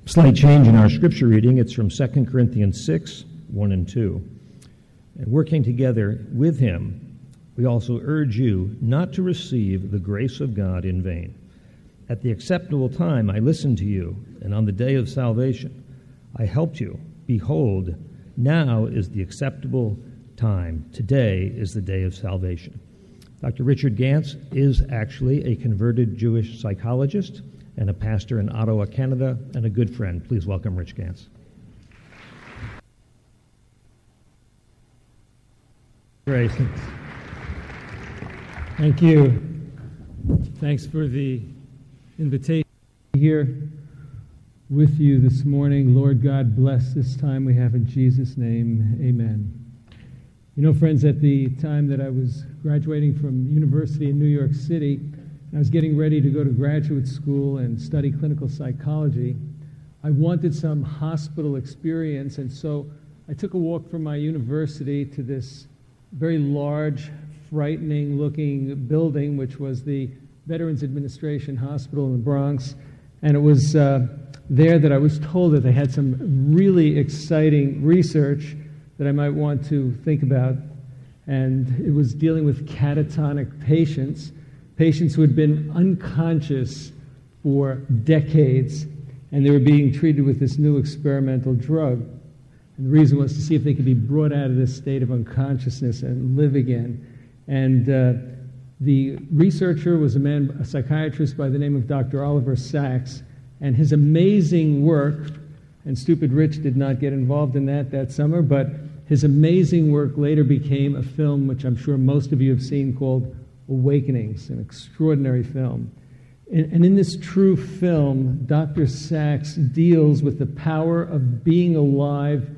Slight change in our scripture reading. It's from 2 Corinthians 6, 1 and 2. And working together with him, we also urge you not to receive the grace of God in vain. At the acceptable time I listened to you, and on the day of salvation I helped you. Behold, now is the acceptable time. Today is the day of salvation. Dr. Richard Gantz is actually a converted Jewish psychologist and a pastor in Ottawa, Canada, and a good friend. Please welcome Rich Gantz. Great. Thank you. Thanks for the invitation here with you this morning. Lord God, bless this time we have in Jesus' name. Amen. You know, friends, at the time that I was graduating from university in New York City, I was getting ready to go to graduate school and study clinical psychology. I wanted some hospital experience, and so I took a walk from my university to this very large, frightening-looking building, which was the Veterans Administration Hospital in the Bronx, and it was there that I was told that they had some really exciting research that I might want to think about, and it was dealing with catatonic patients who had been unconscious for decades, and they were being treated with this new experimental drug. And the reason was to see if they could be brought out of this state of unconsciousness and live again. And the researcher was a psychiatrist by the name of Dr. Oliver Sacks, and his amazing work, and Stupid Rich did not get involved in that summer, but his amazing work later became a film which I'm sure most of you have seen called Awakenings, an extraordinary film. And in this true film, Dr. Sacks deals with the power of being alive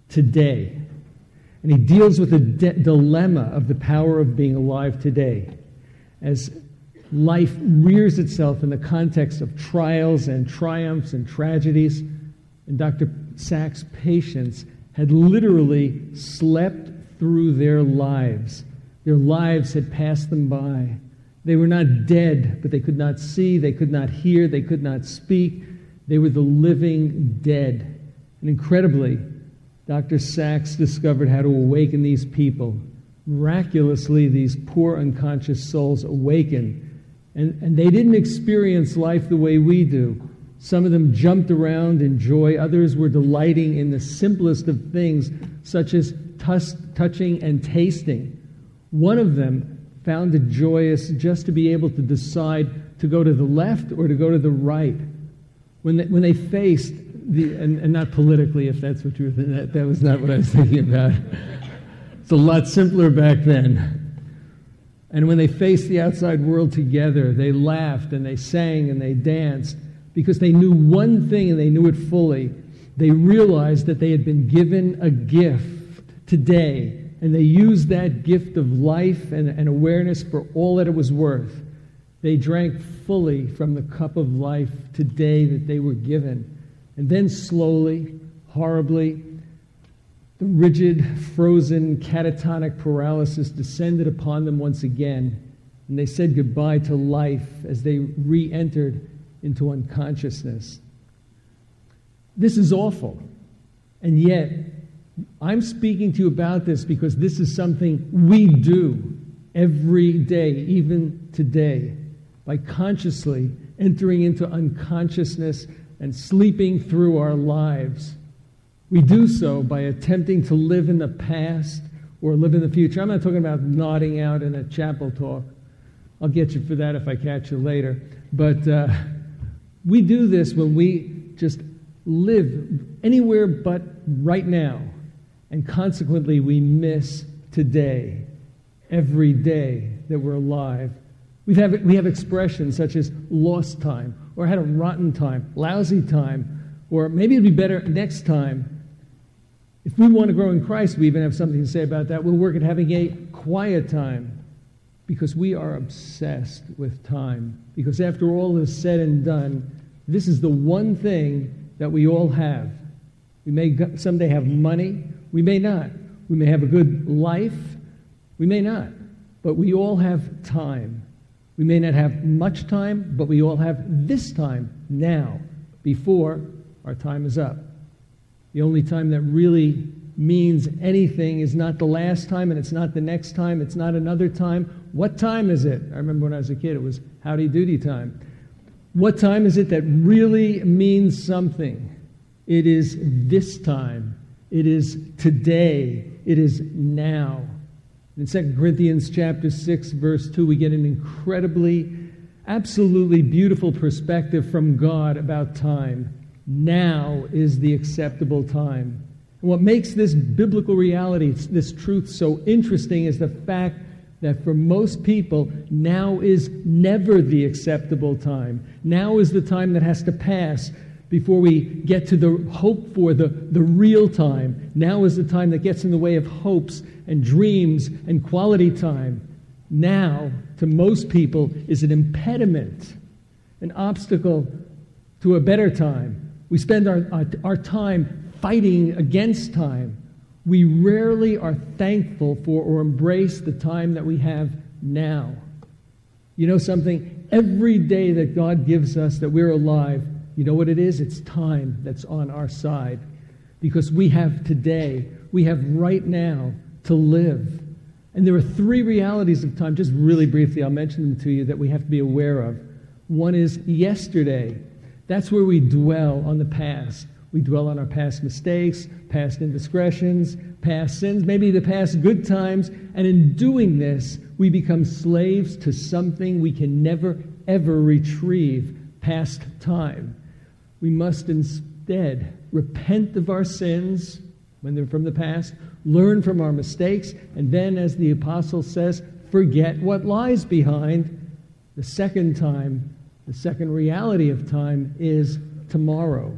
today. And he deals with the dilemma of the power of being alive today. As life rears itself in the context of trials and triumphs and tragedies, and Dr. Sacks' patients had literally slept through their lives. Their lives had passed them by. They were not dead, but they could not see, they could not hear, they could not speak. They were the living dead. And incredibly, Dr. Sacks discovered how to awaken these people. Miraculously, these poor unconscious souls awaken. And they didn't experience life the way we do. Some of them jumped around in joy. Others were delighting in the simplest of things, such as touching and tasting. One of them found it joyous just to be able to decide to go to the left or to go to the right. When they faced and not politically, if that's what you were thinking, that was not what I was thinking about. It's a lot simpler back then. And when they faced the outside world together, they laughed and they sang and they danced because they knew one thing and they knew it fully. They realized that they had been given a gift today. And they used that gift of life and awareness for all that it was worth. They drank fully from the cup of life today that they were given. And then slowly, horribly, the rigid, frozen, catatonic paralysis descended upon them once again. And they said goodbye to life as they re-entered into unconsciousness. This is awful. And yet, I'm speaking to you about this because this is something we do every day, even today, by consciously entering into unconsciousness and sleeping through our lives. We do so by attempting to live in the past or live in the future. I'm not talking about nodding out in a chapel talk. I'll get you for that if I catch you later. But we do this when we just live anywhere but right now. And consequently, we miss today, every day that we're alive. We have expressions such as lost time, or had a rotten time, lousy time, or maybe it'd be better next time. If we want to grow in Christ, we even have something to say about that. We'll work at having a quiet time, because we are obsessed with time. Because after all is said and done, this is the one thing that we all have. We may someday have money. We may not. We may have a good life. We may not. But we all have time. We may not have much time, but we all have this time now, before our time is up. The only time that really means anything is not the last time, and it's not the next time, it's not another time. What time is it? I remember when I was a kid, it was howdy doody time. What time is it that really means something? It is this time. It is today. It is now. In 2 Corinthians chapter 6, verse 2, we get an incredibly, absolutely beautiful perspective from God about time. Now is the acceptable time. And what makes this biblical reality, this truth, so interesting is the fact that for most people, now is never the acceptable time. Now is the time that has to pass before we get to the hope for the real time. Now is the time that gets in the way of hopes and dreams and quality time. Now, to most people, is an impediment, an obstacle to a better time. We spend our time fighting against time. We rarely are thankful for or embrace the time that we have now. You know something? Every day that God gives us that we're alive, you know what it is? It's time that's on our side. Because we have today, we have right now to live. And there are three realities of time, just really briefly, I'll mention them to you, that we have to be aware of. One is yesterday. That's where we dwell on the past. We dwell on our past mistakes, past indiscretions, past sins, maybe the past good times. And in doing this, we become slaves to something we can never, ever retrieve past time. We must instead repent of our sins when they're from the past, learn from our mistakes, and then, as the apostle says, forget what lies behind. The second time, the second reality of time is tomorrow.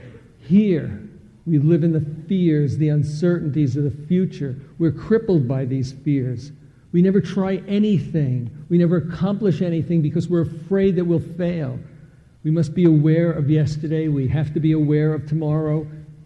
Here, we live in the fears, the uncertainties of the future. We're crippled by these fears. We never try anything. We never accomplish anything because we're afraid that we'll fail. We must be aware of yesterday. We have to be aware of tomorrow.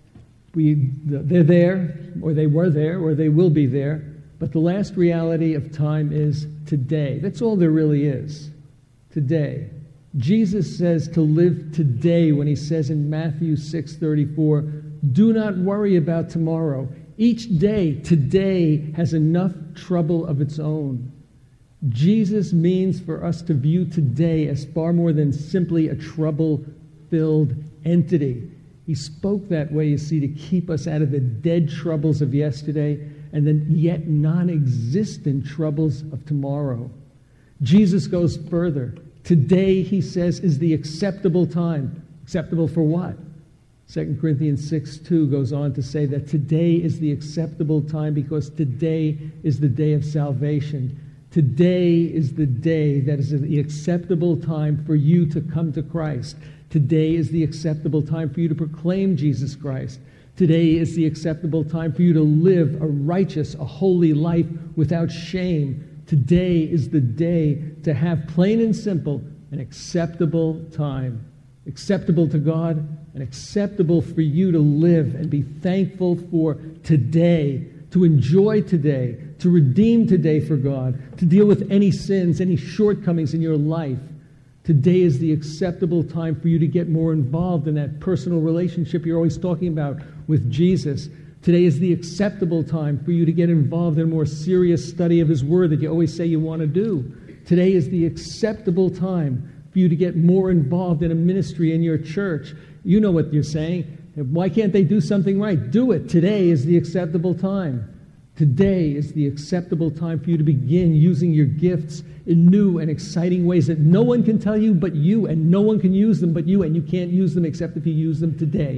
They're there, or they were there, or they will be there. But the last reality of time is today. That's all there really is. Today. Jesus says to live today when he says in Matthew 6:34, do not worry about tomorrow. Each day, today, has enough trouble of its own. Jesus means for us to view today as far more than simply a trouble-filled entity. He spoke that way, you see, to keep us out of the dead troubles of yesterday and the yet non-existent troubles of tomorrow. Jesus goes further. Today, he says, is the acceptable time. Acceptable for what? 2 Corinthians 6:2 goes on to say that today is the acceptable time because today is the day of salvation. Today is the day that is the acceptable time for you to come to Christ. Today is the acceptable time for you to proclaim Jesus Christ. Today is the acceptable time for you to live a righteous, a holy life without shame. Today is the day to have, plain and simple, an acceptable time. Acceptable to God and acceptable for you to live and be thankful for today, to enjoy today, to redeem today for God, to deal with any sins, any shortcomings in your life. Today is the acceptable time for you to get more involved in that personal relationship you're always talking about with Jesus. Today is the acceptable time for you to get involved in a more serious study of His Word that you always say you want to do. Today is the acceptable time for you to get more involved in a ministry in your church. You know what you're saying. Why can't they do something right? Do it. Today is the acceptable time. Today is the acceptable time for you to begin using your gifts in new and exciting ways that no one can tell you but you, and no one can use them but you, and you can't use them except if you use them today.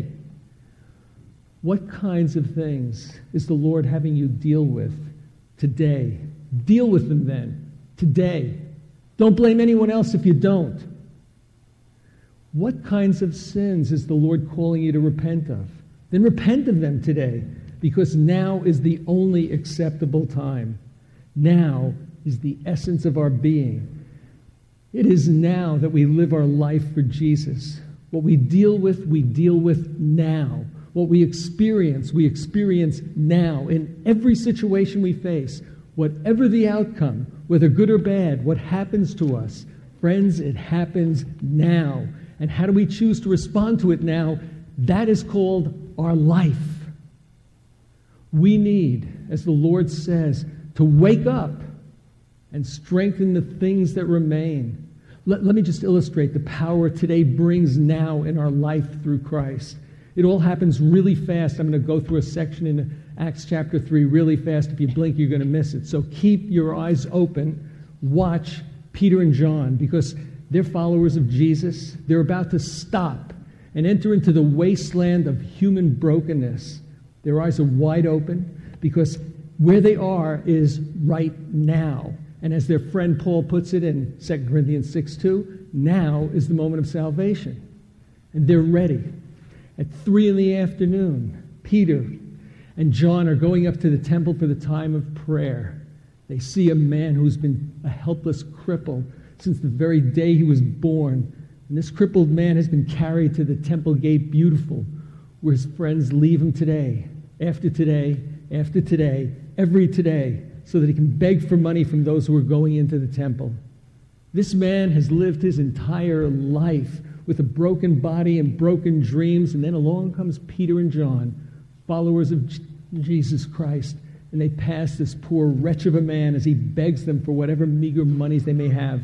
What kinds of things is the Lord having you deal with today? Deal with them then, today. Don't blame anyone else if you don't. What kinds of sins is the Lord calling you to repent of? Then repent of them today, because now is the only acceptable time. Now is the essence of our being. It is now that we live our life for Jesus. What we deal with now. What we experience now in every situation we face. Whatever the outcome, whether good or bad, what happens to us, friends, it happens now. And how do we choose to respond to it now? That is called our life. We need, as the Lord says, to wake up and strengthen the things that remain. Let me just illustrate the power today brings now in our life through Christ. It all happens really fast. I'm going to go through a section in Acts chapter 3 really fast. If you blink, you're going to miss it. So keep your eyes open. Watch Peter and John, because they're followers of Jesus. They're about to stop and enter into the wasteland of human brokenness. Their eyes are wide open because where they are is right now. And as their friend Paul puts it in 2 Corinthians 6:2, now is the moment of salvation. And they're ready. At 3 p.m, Peter and John are going up to the temple for the time of prayer. They see a man who's been a helpless cripple since the very day he was born. And this crippled man has been carried to the temple gate beautiful, where his friends leave him today, after today, after today, every today, so that he can beg for money from those who are going into the temple. This man has lived his entire life with a broken body and broken dreams, and then along comes Peter and John, followers of Jesus Christ, and they pass this poor wretch of a man as he begs them for whatever meager monies they may have.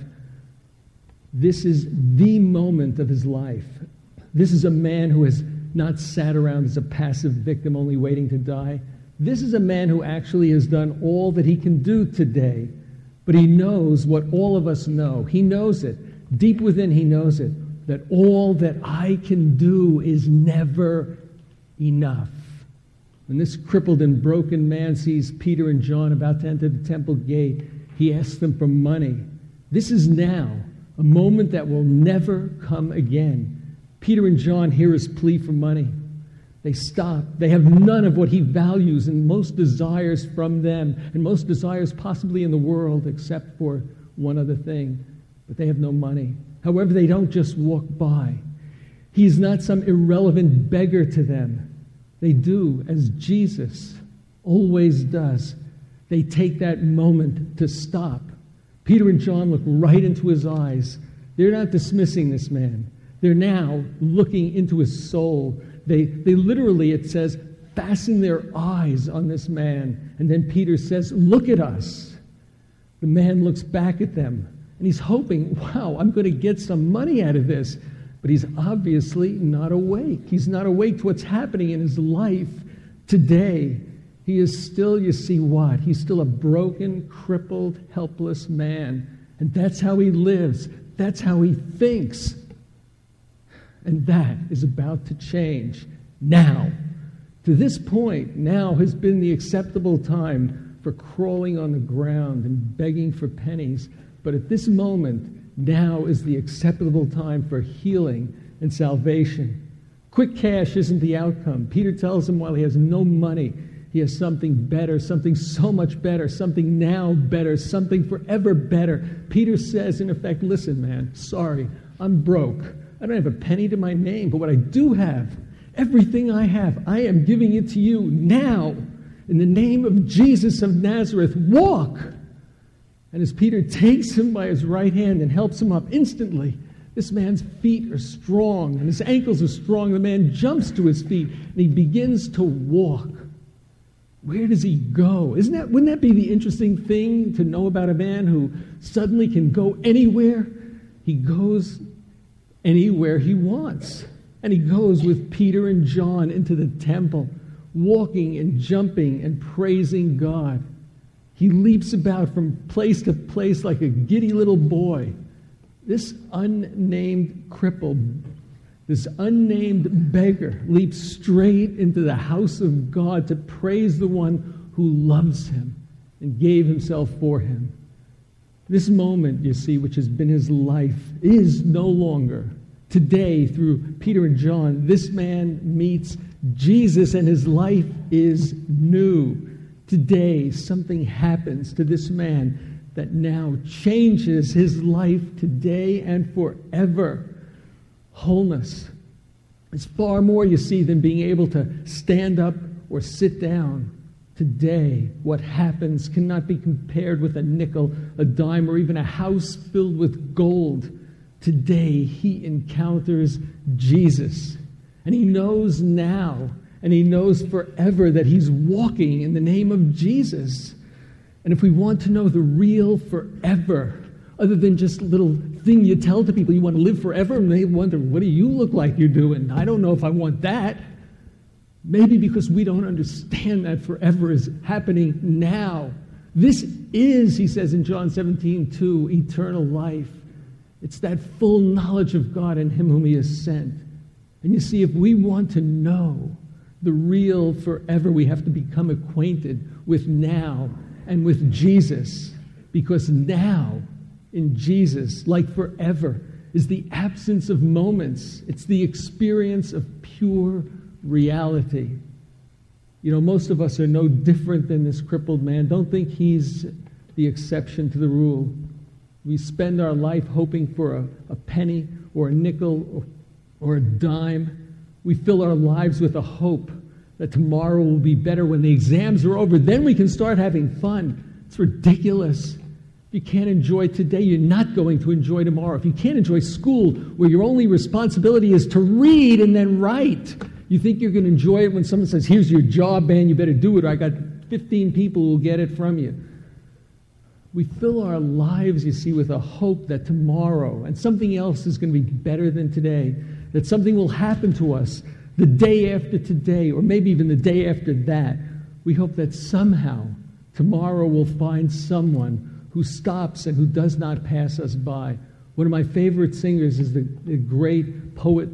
This is the moment of his life. This is a man who has not sat around as a passive victim only waiting to die. This is a man who actually has done all that he can do today, but he knows what all of us know. He knows it. Deep within, he knows it, that all that I can do is never enough. When this crippled and broken man sees Peter and John about to enter the temple gate, he asks them for money. This is now a moment that will never come again. Peter and John hear his plea for money. They stop. They have none of what he values and most desires from them, and most desires possibly in the world, except for one other thing. But they have no money. However, they don't just walk by. He's not some irrelevant beggar to them. They do as Jesus always does. They take that moment to stop. Peter and John look right into his eyes. They're not dismissing this man. They're now looking into his soul. They literally, it says, fasten their eyes on this man. And then Peter says, "Look at us." The man looks back at them, and he's hoping, wow, I'm going to get some money out of this. But he's obviously not awake. He's not awake to what's happening in his life today. He is still, you see what? He's still a broken, crippled, helpless man. And that's how he lives. That's how he thinks. And that is about to change now. To this point, now has been the acceptable time for crawling on the ground and begging for pennies. But at this moment, now is the acceptable time for healing and salvation. Quick cash isn't the outcome. Peter tells him while he has no money, he has something better, something so much better, something now better, something forever better. Peter says, in effect, listen, man, sorry, I'm broke. I don't have a penny to my name, but what I do have, everything I have, I am giving it to you now. In the name of Jesus of Nazareth, walk. And as Peter takes him by his right hand and helps him up instantly, this man's feet are strong and his ankles are strong. The man jumps to his feet and he begins to walk. Where does he go? Wouldn't that be the interesting thing to know about a man who suddenly can go anywhere? He goes anywhere he wants. And he goes with Peter and John into the temple, walking and jumping and praising God. He leaps about from place to place like a giddy little boy. This unnamed cripple, this unnamed beggar leaps straight into the house of God to praise the one who loves him and gave himself for him. This moment, you see, which has been his life, is no longer. Today, through Peter and John, this man meets Jesus and his life is new. Today, something happens to this man that now changes his life today and forever. Wholeness. It's far more, you see, than being able to stand up or sit down. Today, what happens cannot be compared with a nickel, a dime, or even a house filled with gold. Today, he encounters Jesus. And he knows now, and he knows forever that he's walking in the name of Jesus. And if we want to know the real forever, other than just a little thing you tell to people, you want to live forever, and they wonder, what do you look like you're doing? I don't know if I want that. Maybe because we don't understand that forever is happening now. This is, he says in John 17:2, eternal life. It's that full knowledge of God and him whom he has sent. And you see, if we want to know the real forever, we have to become acquainted with now and with Jesus. Because now, in Jesus, like forever, is the absence of moments. It's the experience of pure reality. You know, most of us are no different than this crippled man. Don't think he's the exception to the rule. We spend our life hoping for a penny or a nickel or a dime. We fill our lives with a hope that tomorrow will be better when the exams are over. Then we can start having fun. It's ridiculous. If you can't enjoy today, you're not going to enjoy tomorrow. If you can't enjoy school, where your only responsibility is to read and then write, you think you're going to enjoy it when someone says, here's your job, man, you better do it, or I got 15 people who will get it from you. We fill our lives, you see, with a hope that tomorrow and something else is going to be better than today, that something will happen to us the day after today, or maybe even the day after that. We hope that somehow tomorrow we'll find someone who stops and who does not pass us by. One of my favorite singers is the great poet,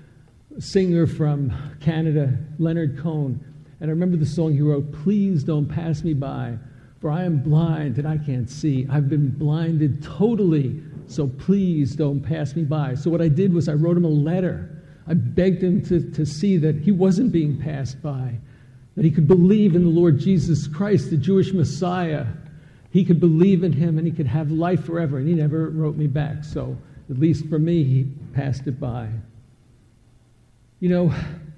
singer from Canada, Leonard Cohen. And I remember the song he wrote, "Please don't pass me by, for I am blind and I can't see. I've been blinded totally, so please don't pass me by." So what I did was I wrote him a letter. I begged him to see that he wasn't being passed by, that he could believe in the Lord Jesus Christ, the Jewish Messiah. He could believe in him and he could have life forever. And he never wrote me back. So at least for me, he passed it by. You know,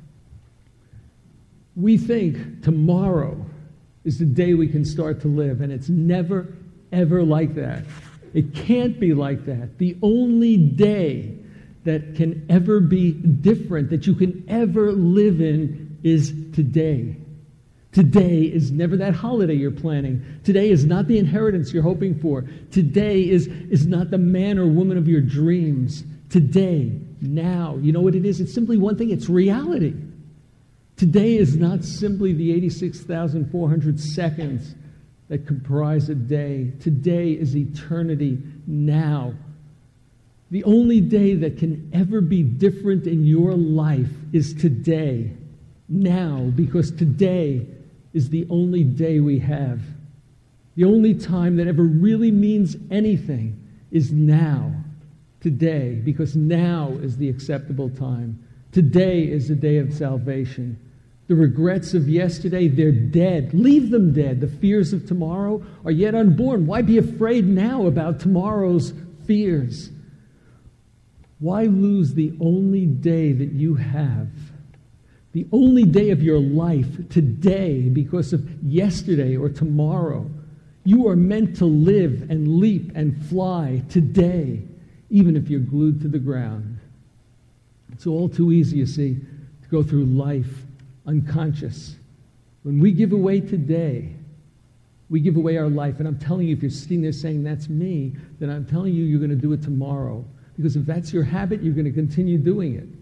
we think tomorrow is the day we can start to live, and it's never, ever like that. It can't be like that. The only day that can ever be different, that you can ever live in, is today. Today is never that holiday you're planning. Today is not the inheritance you're hoping for. Today is not the man or woman of your dreams. Today, now, you know what it is? It's simply one thing. It's reality. Today is not simply the 86,400 seconds that comprise a day. Today is eternity now. The only day that can ever be different in your life is today, now, because today is the only day we have. The only time that ever really means anything is now, today, because now is the acceptable time. Today is the day of salvation. The regrets of yesterday, they're dead. Leave them dead. The fears of tomorrow are yet unborn. Why be afraid now about tomorrow's fears? Why lose the only day that you have? The only day of your life, today, because of yesterday or tomorrow. You are meant to live and leap and fly today, even if you're glued to the ground. It's all too easy, you see, to go through life unconscious. When we give away today, we give away our life. And I'm telling you, if you're sitting there saying, that's me, then I'm telling you, you're going to do it tomorrow. Because if that's your habit, you're going to continue doing it.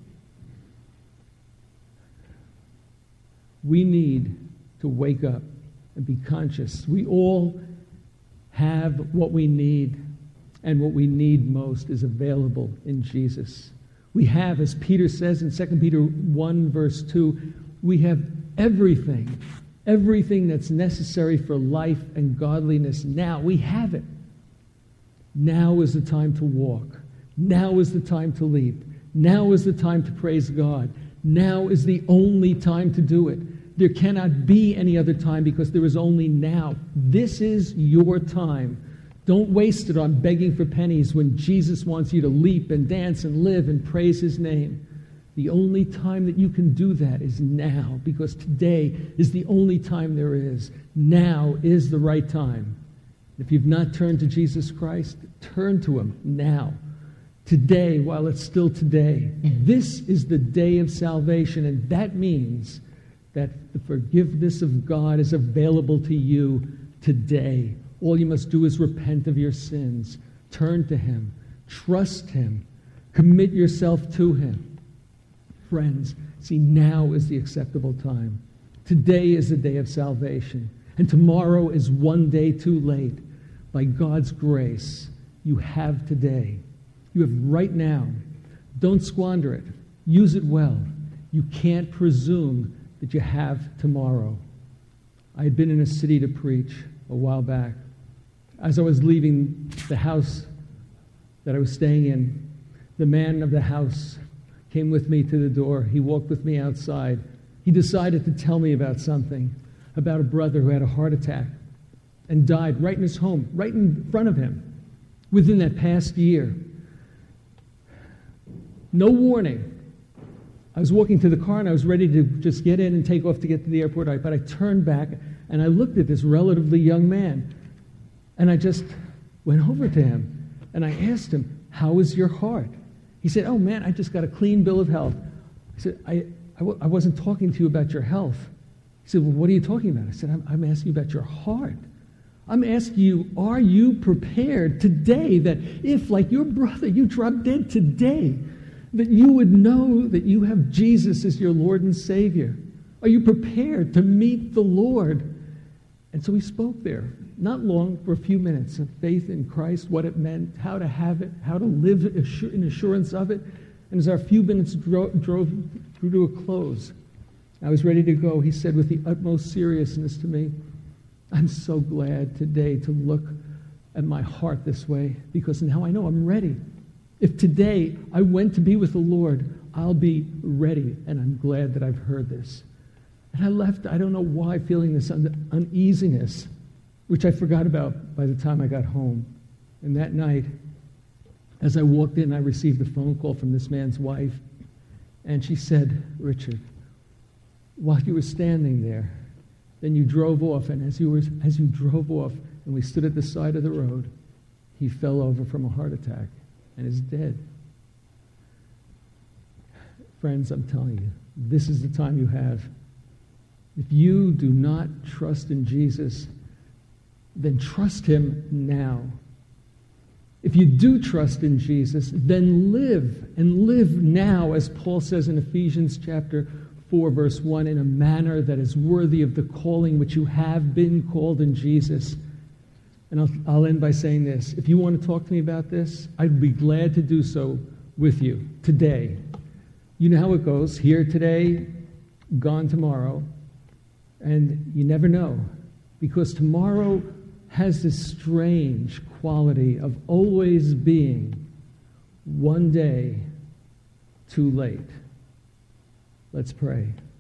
We need to wake up and be conscious. We all have what we need, and what we need most is available in Jesus. We have, as Peter says in 2 Peter 1, verse 2, we have everything that's necessary for life and godliness now. We have it. Now is the time to walk. Now is the time to leap. Now is the time to praise God. Now is the only time to do it. There cannot be any other time because there is only now. This is your time. Don't waste it on begging for pennies when Jesus wants you to leap and dance and live and praise his name. The only time that you can do that is now, because today is the only time there is. Now is the right time. If you've not turned to Jesus Christ, turn to him now. today, while it's still today. This is the day of salvation, and that means that the forgiveness of God is available to you today. All you must do is repent of your sins, turn to Him, trust Him, commit yourself to Him. Friends, see, now is the acceptable time. Today is the day of salvation, and tomorrow is one day too late. By God's grace, you have today. You have right now. Don't squander it. Use it well. You can't presume that you have tomorrow. I had been in a city to preach a while back. As I was leaving the house that I was staying in, the man of the house came with me to the door. He walked with me outside. He decided to tell me about something, about a brother who had a heart attack and died right in his home, right in front of him, within that past year. No warning. I was walking to the car and I was ready to just get in and take off to get to the airport, but I turned back and I looked at this relatively young man, and I just went over to him and I asked him, "How is your heart?" He said, "Oh man, I just got a clean bill of health." I said, I wasn't talking to you about your health. He said, "Well, what are you talking about?" I said, I'm asking you about your heart. I'm asking you, are you prepared today that if, like your brother, you drop dead today, that you would know that you have Jesus as your Lord and Savior? Are you prepared to meet the Lord? And so we spoke there, not long, for a few minutes, of faith in Christ, what it meant, how to have it, how to live in assurance of it. And as our few minutes drew to a close, I was ready to go. He said with the utmost seriousness to me, "I'm so glad today to look at my heart this way, because now I know I'm ready. If today I went to be with the Lord, I'll be ready, and I'm glad that I've heard this." And I left, I don't know why, feeling this uneasiness, which I forgot about by the time I got home. And that night, as I walked in, I received a phone call from this man's wife, and she said, "Richard, while you were standing there, then you drove off, and as you drove off, and we stood at the side of the road, he fell over from a heart attack and is dead." Friends, I'm telling you, this is the time you have. If you do not trust in Jesus, then trust Him now. If you do trust in Jesus, then live, and live now, as Paul says in Ephesians chapter 4, verse 1, in a manner that is worthy of the calling which you have been called in Jesus. And I'll end by saying this. If you want to talk to me about this, I'd be glad to do so with you today. You know how it goes. Here today, gone tomorrow. And you never know, because tomorrow has this strange quality of always being one day too late. Let's pray.